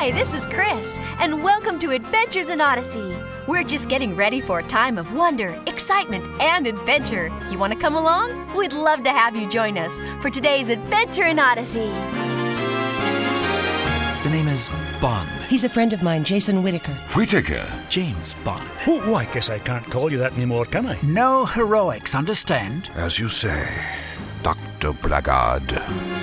Hi, this is Chris, and welcome to Adventures in Odyssey. We're just getting ready for a time of wonder, excitement, and adventure. You want to come along? We'd love to have you join us for today's Adventure in Odyssey. The name is Bond. He's a friend of mine, Jason Whittaker. Whittaker? James Bond. Oh, I guess I can't call you that anymore, can I? No heroics, understand? As you say, Dr. Blackguard.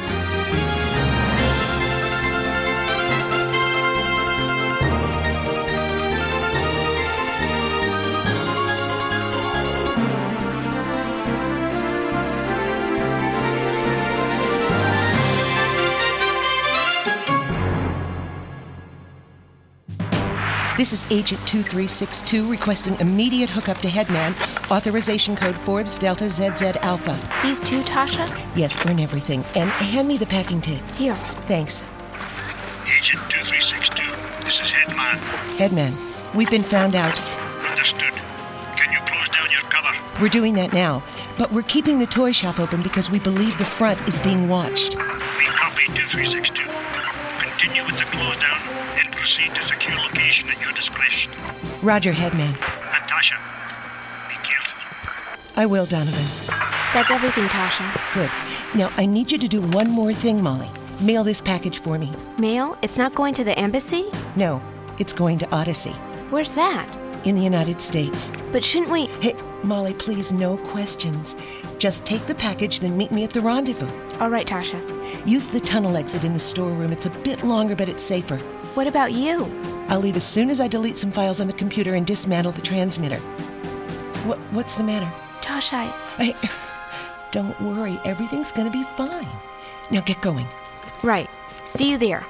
This is Agent 2362 requesting immediate hookup to Headman. Authorization code Forbes Delta ZZ Alpha. These two, Tasha? Yes, earn everything. And hand me the packing tape. Here. Thanks. Agent 2362, this is Headman. Headman, we've been found out. Understood. Can you close down your cover? We're doing that now. But we're keeping the toy shop open because we believe the front is being watched. We copy 2362. Continue with the close down and proceed to secure location at your discretion. Roger, Headman. And Tasha, be careful. I will, Donovan. That's everything, Tasha. Good. Now, I need you to do one more thing, Molly. Mail this package for me. Mail? It's not going to the embassy? No, it's going to Odyssey. Where's that? In the United States. But shouldn't we... Hey, Molly, please, no questions. Just take the package, then meet me at the rendezvous. All right, Tasha. Use the tunnel exit in the storeroom. It's a bit longer, but it's safer. What about you? I'll leave as soon as I delete some files on the computer and dismantle the transmitter. What's the matter? Tasha, Don't worry. Everything's going to be fine. Now get going. Right. See you there.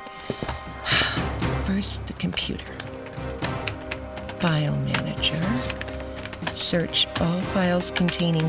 First, the computer. File manager. Search all files containing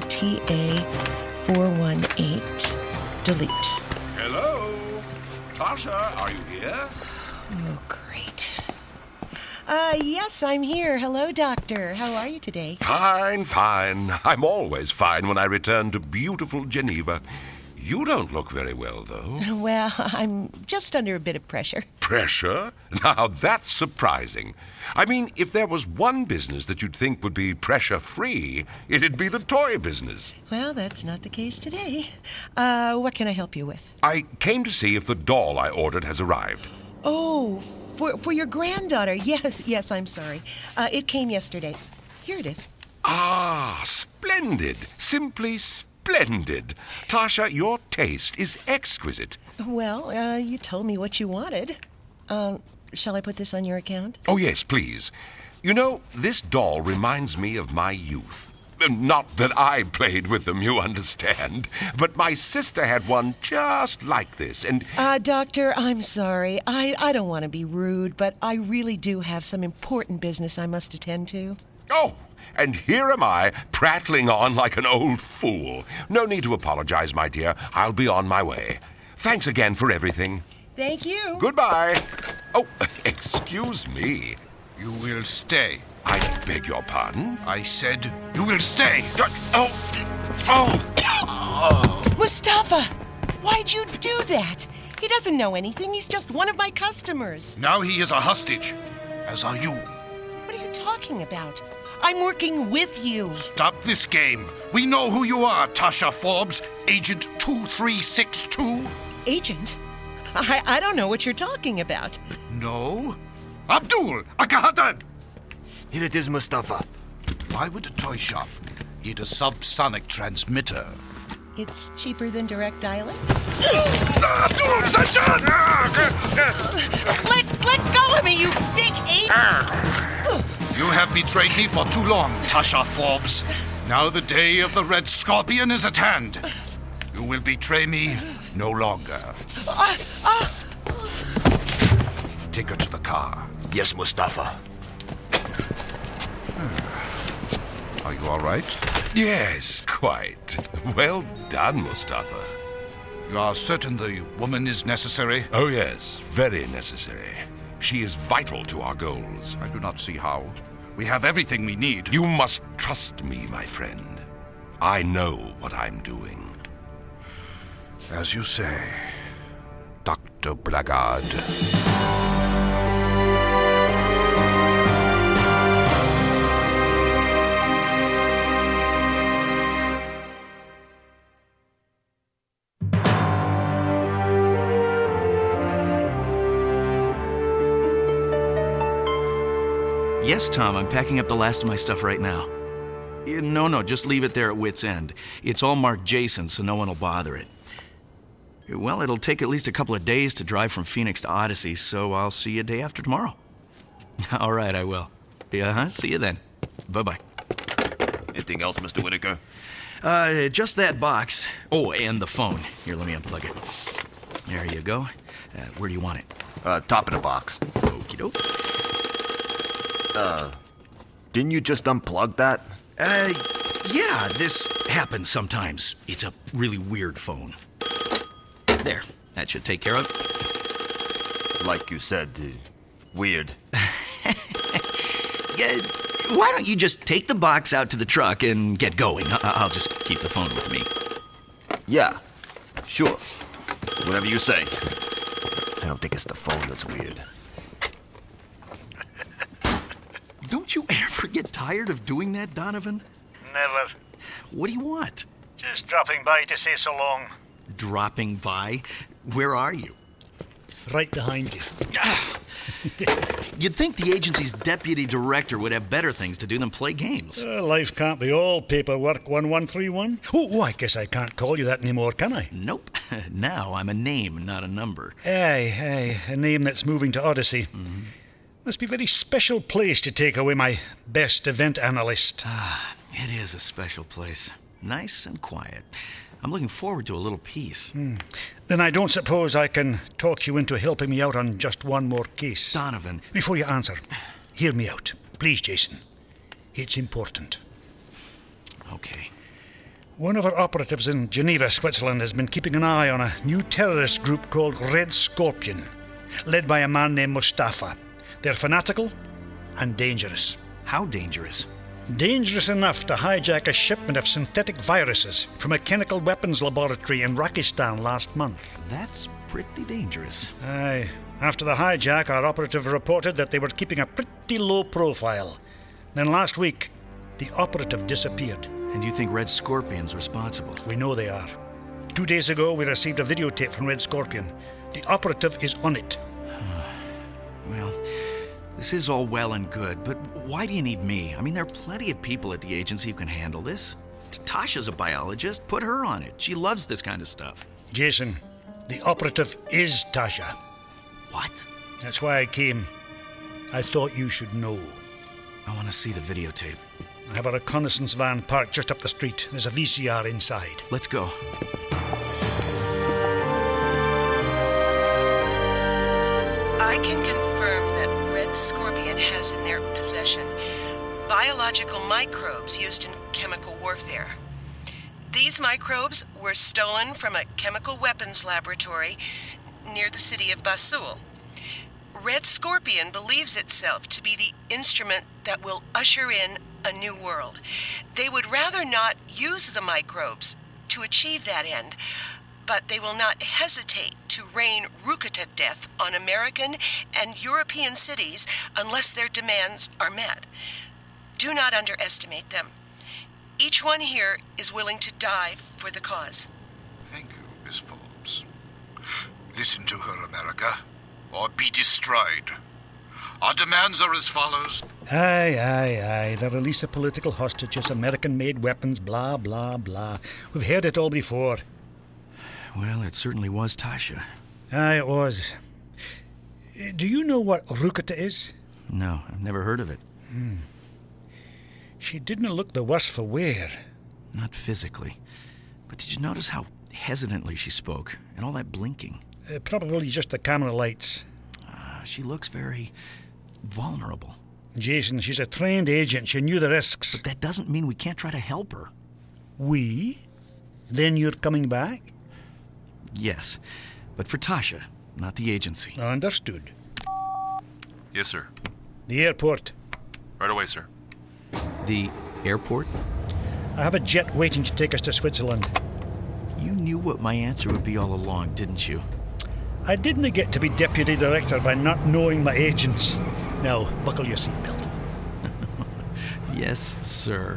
TA418. Delete. Hello? Tasha, are you here? Oh, great. Yes, I'm here. Hello, Doctor. How are you today? Fine, fine. I'm always fine when I return to beautiful Geneva. You don't look very well, though. Well, I'm just under a bit of pressure. Pressure? Now, that's surprising. I mean, if there was one business that you'd think would be pressure-free, it'd be the toy business. Well, that's not the case today. What can I help you with? I came to see if the doll I ordered has arrived. Oh, for your granddaughter. Yes, I'm sorry. It came yesterday. Here it is. Ah, splendid. Simply splendid. Tasha, your taste is exquisite. Well, you told me what you wanted. Shall I put this on your account? Oh, yes, please. You know, this doll reminds me of my youth. Not that I played with them, you understand. But my sister had one just like this, and... Doctor, I'm sorry. I don't want to be rude, but I really do have some important business I must attend to. Oh, and here am I, prattling on like an old fool. No need to apologize, my dear. I'll be on my way. Thanks again for everything. Thank you. Goodbye. Oh, excuse me. You will stay. I beg your pardon? I said you will stay. Mustafa! Why'd you do that? He doesn't know anything. He's just one of my customers. Now he is a hostage, as are you. What are you talking about? I'm working with you. Stop this game. We know who you are, Tasha Forbes, Agent 2362. Agent? I don't know what you're talking about. No? Abdul Akahadan! Here it is, Mustafa. Why would a toy shop need a subsonic transmitter? It's cheaper than direct dialing. Abdul Sajan! Let go of me, you big ape! You have betrayed me for too long, Tasha Forbes. Now the day of the Red Scorpion is at hand. You will betray me no longer. Take her to the car. Yes, Mustafa. Are you all right? Yes, quite. Well done, Mustafa. You are certain the woman is necessary? Oh, yes, very necessary. She is vital to our goals. I do not see how. We have everything we need. You must trust me, my friend. I know what I'm doing. As you say, Dr. Blackguard. Yes, Tom, I'm packing up the last of my stuff right now. No, just leave it there at Wit's End. It's all marked Jason, so no one will bother it. Well, it'll take at least a couple of days to drive from Phoenix to Odyssey, so I'll see you day after tomorrow. All right, I will. Yeah, see you then. Bye-bye. Anything else, Mr. Whitaker? Just that box. Oh, and the phone. Here, let me unplug it. There you go. Where do you want it? Top of the box. Okie doke. Didn't you just unplug that? Yeah, this happens sometimes. It's a really weird phone. There, that should take care of it. Like you said, weird. Why don't you just take the box out to the truck and get going? I'll just keep the phone with me. Yeah, sure. Whatever you say. I don't think it's the phone that's weird. Don't you ever get tired of doing that, Donovan? Never. What do you want? Just dropping by to say so long. Dropping by? Where are you? Right behind you. You'd think the agency's deputy director would have better things to do than play games. Life can't be all paperwork, 1131. Oh, I guess I can't call you that anymore, can I? Nope. Now I'm a name, not a number. Aye, a name that's moving to Odyssey. Mm-hmm. Must be a very special place to take away my best event analyst. It is a special place. Nice and quiet. I'm looking forward to a little peace. Then I don't suppose I can talk you into helping me out on just one more case. Donovan. Before you answer, hear me out. Please, Jason. It's important. Okay. One of our operatives in Geneva, Switzerland, has been keeping an eye on a new terrorist group called Red Scorpion, led by a man named Mustafa. They're fanatical and dangerous. How dangerous? Dangerous enough to hijack a shipment of synthetic viruses from a chemical weapons laboratory in Rakistan last month. That's pretty dangerous. Aye. After the hijack, our operative reported that they were keeping a pretty low profile. Then last week, the operative disappeared. And you think Red Scorpion's responsible? We know they are. 2 days ago, we received a videotape from Red Scorpion. The operative is on it. Well, this is all well and good, but why do you need me? I mean, there are plenty of people at the agency who can handle this. Tasha's a biologist. Put her on it. She loves this kind of stuff. Jason, the operative is Tasha. What? That's why I came. I thought you should know. I want to see the videotape. I have a reconnaissance van parked just up the street. There's a VCR inside. Let's go. I can confirm that Red Scorpion has in their possession biological microbes used in chemical warfare. These microbes were stolen from a chemical weapons laboratory near the city of Basul. Red Scorpion believes itself to be the instrument that will usher in a new world. They would rather not use the microbes to achieve that end, but they will not hesitate to rain Rukata death on American and European cities unless their demands are met. Do not underestimate them. Each one here is willing to die for the cause. Thank you, Miss Forbes. Listen to her, America, or be destroyed. Our demands are as follows. Aye. The release of political hostages, American-made weapons, blah, blah, blah. We've heard it all before. Well, it certainly was Tasha. Aye, it was. Do you know what Rukata is? No, I've never heard of it. She didn't look the worse for wear. Not physically. But did you notice how hesitantly she spoke? And all that blinking? Probably just the camera lights. She looks very vulnerable. Jason, she's a trained agent. She knew the risks. But that doesn't mean we can't try to help her. We? Then you're coming back? Yes, but for Tasha, not the agency. Understood. Yes, sir. The airport. Right away, sir. The airport? I have a jet waiting to take us to Switzerland. You knew what my answer would be all along, didn't you? I didn't get to be deputy director by not knowing my agents. Now, buckle your seatbelt. Yes, sir.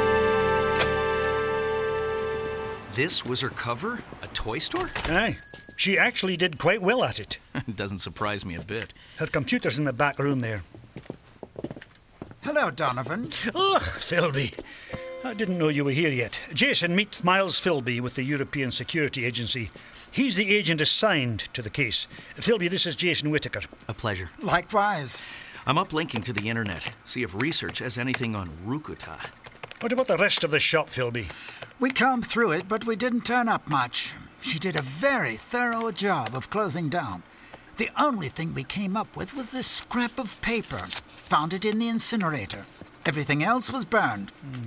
This was her cover? A toy store? Aye. She actually did quite well at it. It doesn't surprise me a bit. Her computer's in the back room there. Hello, Donovan. Ugh, Philby. I didn't know you were here yet. Jason, meet Miles Philby with the European Security Agency. He's the agent assigned to the case. Philby, this is Jason Whittaker. A pleasure. Likewise. I'm uplinking to the internet. See if research has anything on Rukuta. What about the rest of the shop, Philby? We combed through it, but we didn't turn up much. She did a very thorough job of closing down. The only thing we came up with was this scrap of paper. Found it in the incinerator. Everything else was burned.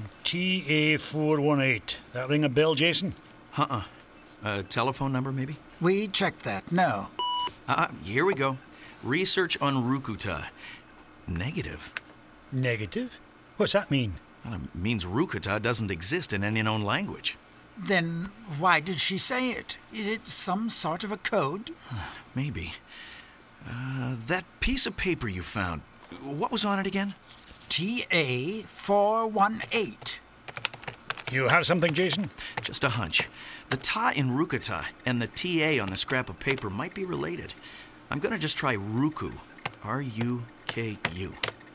TA418. That ring a bell, Jason? A telephone number, maybe? We checked that, no. Here we go. Research on Rukuta. Negative. Negative? What's that mean? Well, it means Rukuta doesn't exist in any known language. Then why did she say it? Is it some sort of a code? Maybe. That piece of paper you found, what was on it again? TA418. You have something, Jason? Just a hunch. The ta in Rukuta and the TA on the scrap of paper might be related. I'm gonna just try Ruku. R-U-K-U.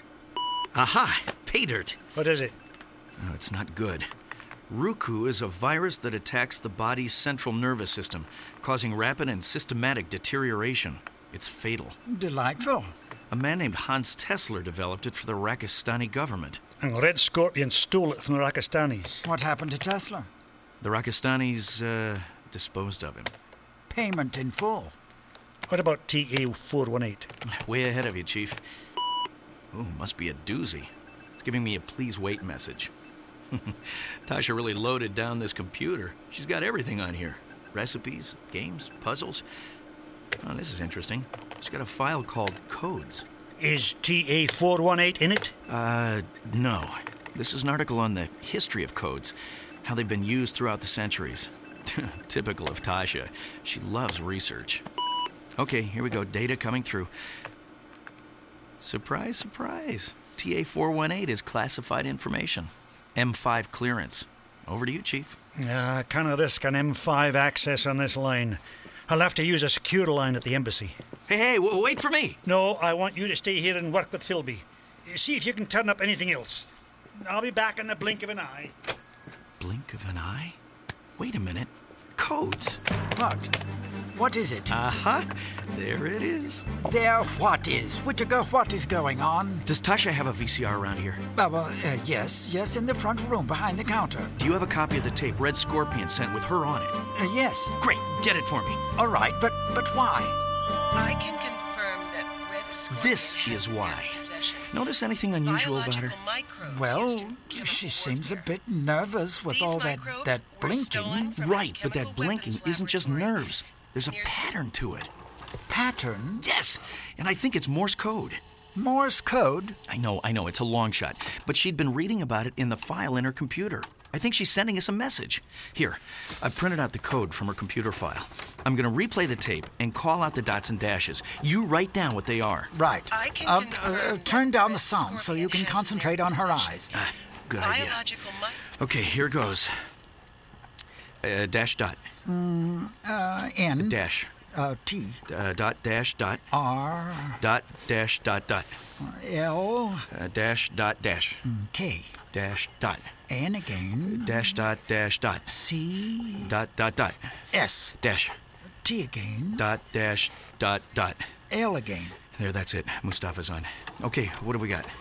Aha! Pay dirt! What is it? No, it's not good. Ruku is a virus that attacks the body's central nervous system, causing rapid and systematic deterioration. It's fatal. Delightful. A man named Hans Tesler developed it for the Rakistani government. And Red Scorpion stole it from the Rakistanis. What happened to Tesla? The Rakistanis, disposed of him. Payment in full. What about TA418? Way ahead of you, Chief. Ooh, must be a doozy. It's giving me a please wait message. Tasha really loaded down this computer. She's got everything on here. Recipes, games, puzzles. Oh, this is interesting. She's got a file called Codes. Is TA418 in it? No. This is an article on the history of codes, how they've been used throughout the centuries. Typical of Tasha. She loves research. Okay, here we go. Data coming through. Surprise, surprise. TA418 is classified information. M5 clearance. Over to you, Chief. I can't risk an M5 access on this line. I'll have to use a secure line at the embassy. Hey, wait for me! No, I want you to stay here and work with Philby. See if you can turn up anything else. I'll be back in the blink of an eye. Blink of an eye? Wait a minute. Codes. What? What is it? There it is. There what is? Whittaker, what is going on? Does Tasha have a VCR around here? Yes, in the front room behind the counter. Do you have a copy of the tape Red Scorpion sent with her on it? Yes. Great, get it for me. All right, but why? I can confirm that Red Scorpion This is has in why. their possession Notice anything unusual about her? biological microbes used Well, in chemical she seems a warfare. bit nervous with These all that microbes were stolen blinking. from a Right, but that chemical blinking weapons isn't just laboratory nerves. There's a near pattern to it. Pattern? Yes, and I think it's Morse code. Morse code? I know, it's a long shot. But she'd been reading about it in the file in her computer. I think she's sending us a message. Here, I've printed out the code from her computer file. I'm going to replay the tape and call out the dots and dashes. You write down what they are. Right. I can confirm Turn that down the Red sound so you can Scorpion has in concentrate their on her possession eyes. Good idea. biological Okay, here goes. Dash dot. N. Dash. T. Dot dash dot. R. Dot dash dot dot. L. Dash dot dash. K. Dash dot. N again. Dash dot dash dot. C. Dot dot dot. S. Dash. T again. Dot dash dot dot. L again. There, that's it. Mustafa's on. Okay, what do we got?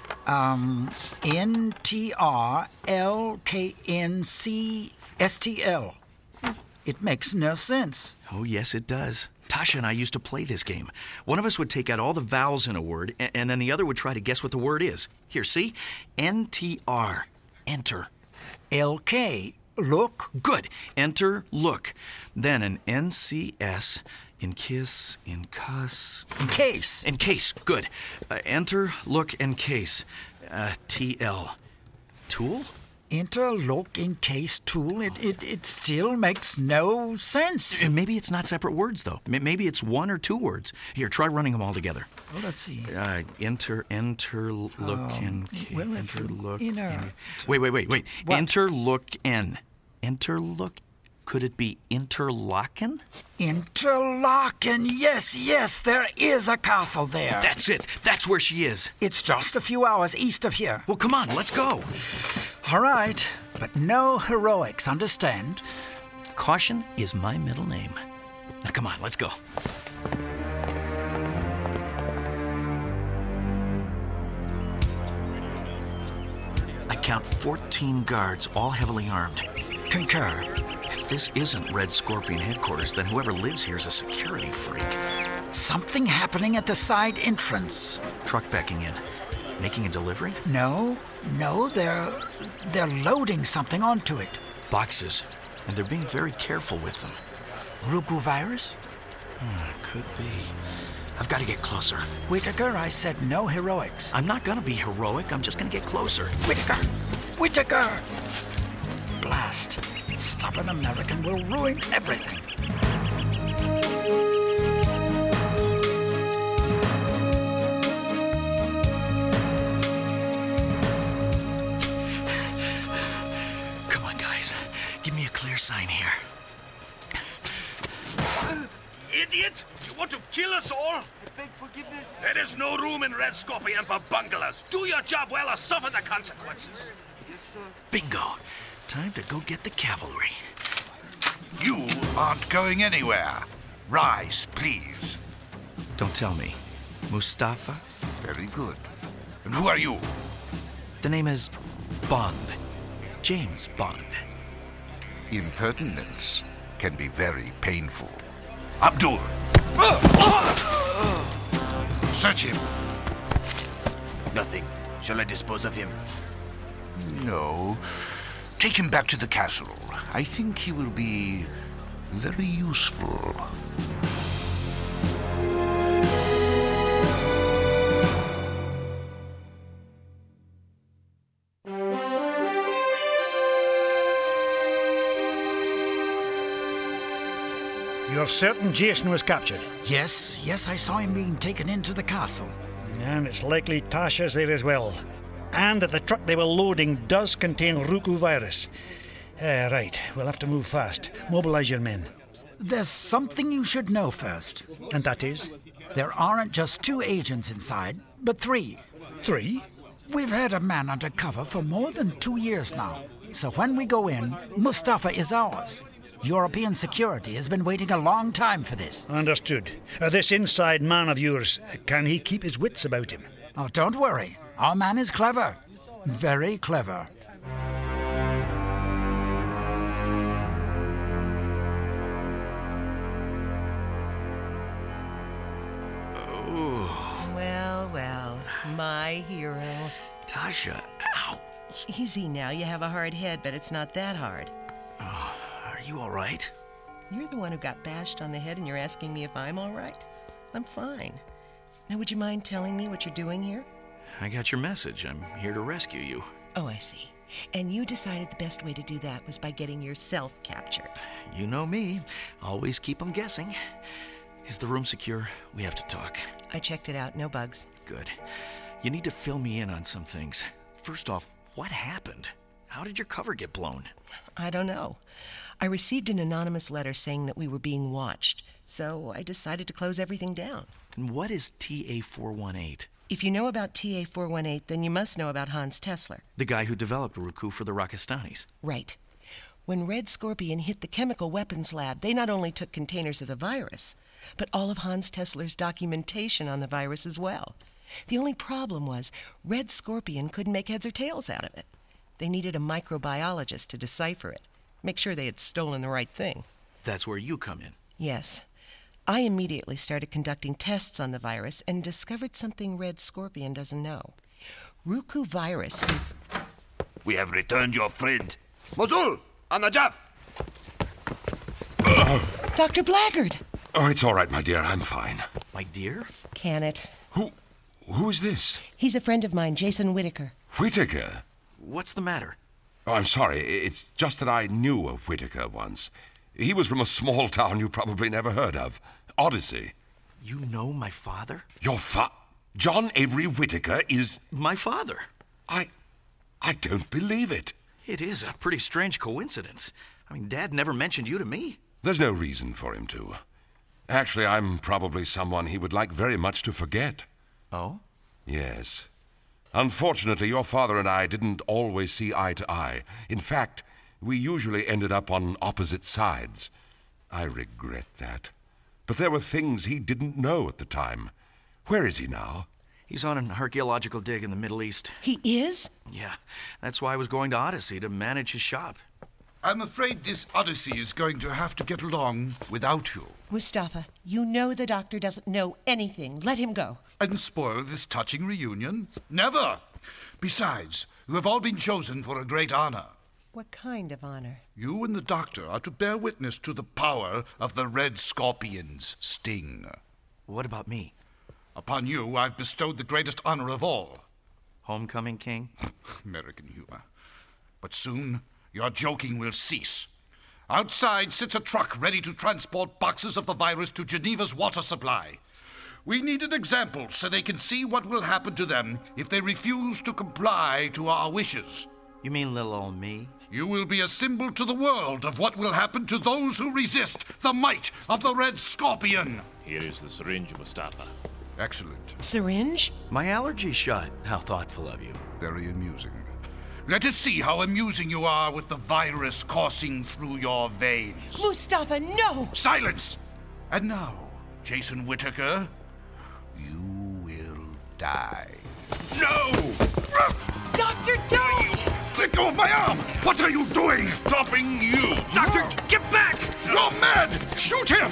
NTRLKNCSTL. It makes no sense. Oh, yes, it does. Tasha and I used to play this game. One of us would take out all the vowels in a word, and then the other would try to guess what the word is. Here, see? NTR. Enter. LK. Look. Good. Enter, look. Then an NCS, in kiss, in cuss. In case. In case. Good. Enter, look, and case. TL. Tool? Enter, look, in case, tool. It still makes no sense. Maybe it's not separate words, though. Maybe it's one or two words. Here, try running them all together. Well, let's see. Enter, look, and well, enter, look. inner- Wait. What? Enter, look, N. Enter, look. Could it be Interlaken? Interlaken, yes, there is a castle there. That's it. That's where she is. It's just a few hours east of here. Well, come on, let's go. All right, but no heroics, understand? Caution is my middle name. Now, come on, let's go. I count 14 guards, all heavily armed. Concur. If this isn't Red Scorpion headquarters, then whoever lives here is a security freak. Something happening at the side entrance. Truck backing in. Making a delivery? No, they're loading something onto it. Boxes. And they're being very careful with them. Ruku virus? Could be. I've got to get closer. Whitaker, I said no heroics. I'm not gonna be heroic. I'm just gonna get closer. Whitaker! Blast. Stubborn American will ruin everything. Come on, guys. Give me a clear sign here. Idiot! You want to kill us all? I beg forgiveness. There is no room in Red Scorpion for bunglers. Do your job well or suffer the consequences. Yes, sir. Bingo. Time to go get the cavalry. You aren't going anywhere. Rise, please. Don't tell me. Mustafa? Very good. And who are you? The name is Bond. James Bond. Impertinence can be very painful. Abdul! Search him. Nothing. Shall I dispose of him? No. Take him back to the castle. I think he will be very useful. You're certain Jason was captured? Yes, I saw him being taken into the castle. And it's likely Tasha's there as well. And that the truck they were loading does contain Ruku virus. Right, we'll have to move fast. Mobilize your men. There's something you should know first. And that is? There aren't just 2 agents inside, but 3. 3? We've had a man under cover for more than 2 years now. So when we go in, Mustafa is ours. European security has been waiting a long time for this. Understood. This inside man of yours, can he keep his wits about him? Oh, don't worry. Our man is clever. Very clever. Well, my hero. Tasha, ow. Easy now. You have a hard head, but it's not that hard. Are you all right? You're the one who got bashed on the head, and you're asking me if I'm all right? I'm fine. Now, would you mind telling me what you're doing here? I got your message. I'm here to rescue you. Oh, I see. And you decided the best way to do that was by getting yourself captured. You know me. Always keep them guessing. Is the room secure? We have to talk. I checked it out. No bugs. Good. You need to fill me in on some things. First off, what happened? How did your cover get blown? I don't know. I received an anonymous letter saying that we were being watched, so I decided to close everything down. And what is TA-418? If you know about TA-418, then you must know about Hans Tesler. The guy who developed Ruku for the Rakistanis. Right. When Red Scorpion hit the chemical weapons lab, they not only took containers of the virus, but all of Hans Tesler's documentation on the virus as well. The only problem was Red Scorpion couldn't make heads or tails out of it. They needed a microbiologist to decipher it, make sure they had stolen the right thing. That's where you come in. Yes. I immediately started conducting tests on the virus and discovered something Red Scorpion doesn't know. Ruku virus is... We have returned your friend. Mosul, on the job! Dr. Blackguard! Oh, it's all right, my dear. I'm fine. My dear? Can it? Who is this? He's a friend of mine, Jason Whitaker. Whitaker? What's the matter? Oh, I'm sorry. It's just that I knew a Whitaker once. He was from a small town you probably never heard of. Odyssey. You know my father? Your John Avery Whitaker is... My father. I don't believe it. It is a pretty strange coincidence. I mean, Dad never mentioned you to me. There's no reason for him to. Actually, I'm probably someone he would like very much to forget. Oh? Yes. Unfortunately, your father and I didn't always see eye to eye. In fact, we usually ended up on opposite sides. I regret that. But there were things he didn't know at the time. Where is he now? He's on an archaeological dig in the Middle East. He is? Yeah, that's why I was going to Odyssey to manage his shop. I'm afraid this Odyssey is going to have to get along without you. Mustafa, you know the doctor doesn't know anything. Let him go. And spoil this touching reunion? Never! Besides, you have all been chosen for a great honor. What kind of honor? You and the doctor are to bear witness to the power of the Red Scorpion's sting. What about me? Upon you, I've bestowed the greatest honor of all. Homecoming King? American humor. But soon, your joking will cease. Outside sits a truck ready to transport boxes of the virus to Geneva's water supply. We need an example so they can see what will happen to them if they refuse to comply to our wishes. You mean little old me? You will be a symbol to the world of what will happen to those who resist the might of the Red Scorpion. Here is the syringe, Mustafa. Excellent. Syringe? My allergy shot. How thoughtful of you. Very amusing. Let us see how amusing you are with the virus coursing through your veins. Mustafa, no! Silence! And now, Jason Whittaker, you will die. No! Doctor, don't! Let go of my arm! What are you doing? Stopping you! Doctor, get back! You're mad! Shoot him!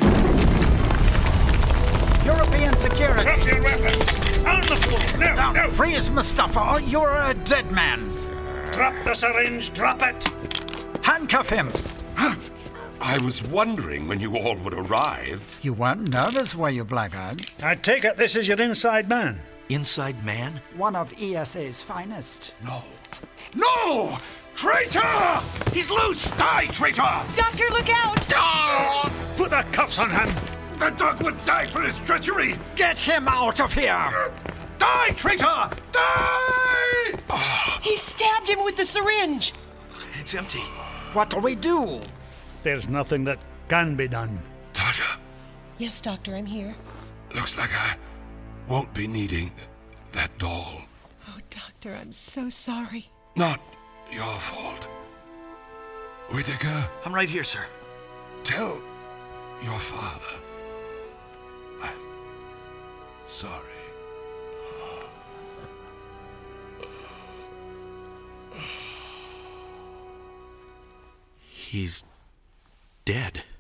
European security! Drop your weapons! On the floor! Now, now! Freeze, Mustafa, or you're a dead man! Drop the syringe! Drop it! Handcuff him! I was wondering when you all would arrive. You weren't nervous, were you, Blackguard? I take it this is your inside man. Inside man? One of ESA's finest. No! No! Traitor! He's loose! Die, traitor! Doctor, look out! Put the cuffs on him! The dog would die for his treachery! Get him out of here! Die, traitor! Die! He stabbed him with the syringe. It's empty. What'll we do? There's nothing that can be done. Tasha, Yes, Doctor, I'm here. looks like I won't be needing that doll. Oh, Doctor, I'm so sorry. Not your fault. Whittaker, I'm right here, sir. tell your father I'm sorry. He's dead.